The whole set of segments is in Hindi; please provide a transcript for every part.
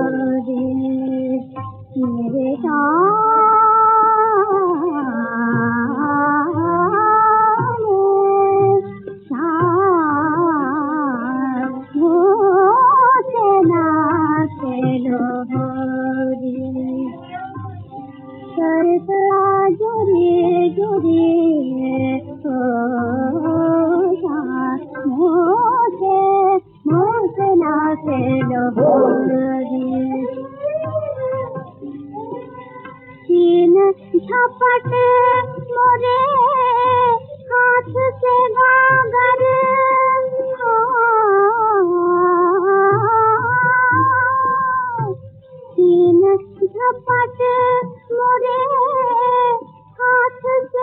मेरे जोरी जोरी मोसे नाचे तीन झपट मोरे हाथ से गागर तीन झपट मोरे हाथ से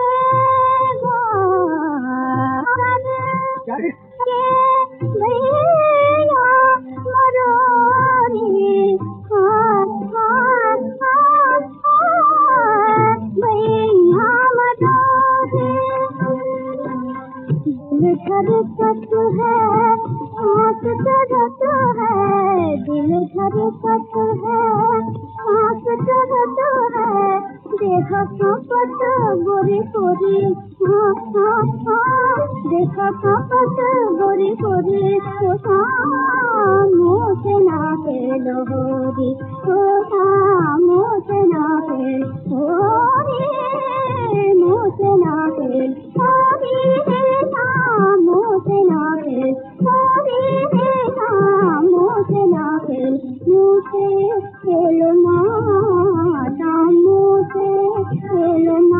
गागर के भैया मरोरी भैया मरोरी दिल धड़कत है आँख चढ़त है दिल धड़कत है आँख चढ़त है देखा कांपत गोरी गोरी देखा कांपत गोरी गोरी मुँह से ना के लोरी मुँह से ना के लोरी मुँह से ना के लोरी मुँह से ना के लोरी मुँह से ना के मुँह से खेलना मुँह से खेलना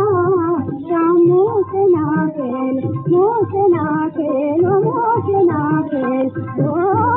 मुँह से ना खेल मुँह से ना खेल मुँह से ना खेल